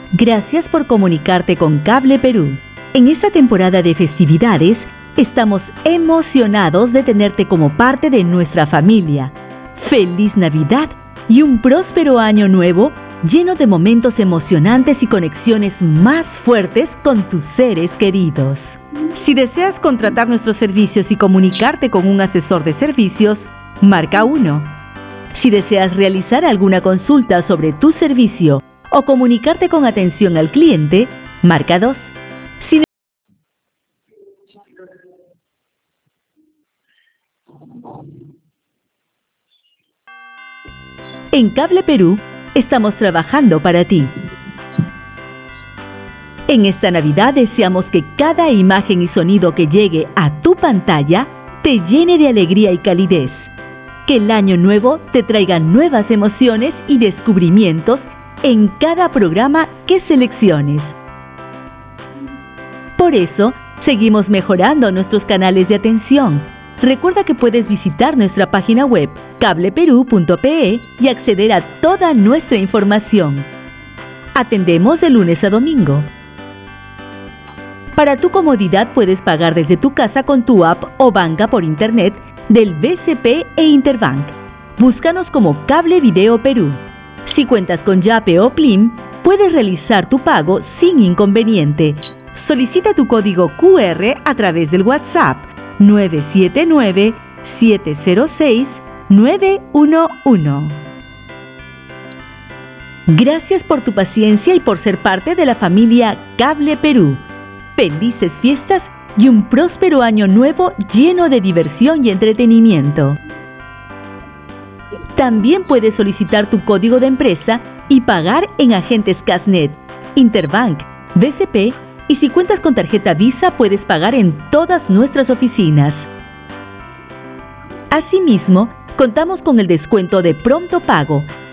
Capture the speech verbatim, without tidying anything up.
Gracias por comunicarte con Cable Perú. En esta temporada de festividades, estamos emocionados de tenerte como parte de nuestra familia. ¡Feliz Navidad y un próspero año nuevo lleno de momentos emocionantes y conexiones más fuertes con tus seres queridos! Si deseas contratar nuestros servicios y comunicarte con un asesor de servicios, marca uno. Si deseas realizar alguna consulta sobre tu servicio o comunicarte con atención al cliente, marca dos. Si En Cable Perú estamos trabajando para ti. En esta Navidad deseamos que cada imagen y sonido que llegue a tu pantalla te llene de alegría y calidez. Que el año nuevo te traiga nuevas emociones y descubrimientos en cada programa que selecciones. Por eso, seguimos mejorando nuestros canales de atención. Recuerda que puedes visitar nuestra página web cable perú punto pe y acceder a toda nuestra información. Atendemos de lunes a domingo. Para tu comodidad puedes pagar desde tu casa con tu app o banca por internet del B C P e Interbank. Búscanos como Cable Video Perú. Si cuentas con Yape o Plim, puedes realizar tu pago sin inconveniente. Solicita tu código cu erre a través del WhatsApp nueve siete nueve, siete cero seis, nueve uno uno. Gracias por tu paciencia y por ser parte de la familia Cable Perú. Felices fiestas y un próspero año nuevo lleno de diversión y entretenimiento. También puedes solicitar tu código de empresa y pagar en agentes Casnet, Interbank, B C P y si cuentas con tarjeta Visa puedes pagar en todas nuestras oficinas. Asimismo, contamos con el descuento de pronto pago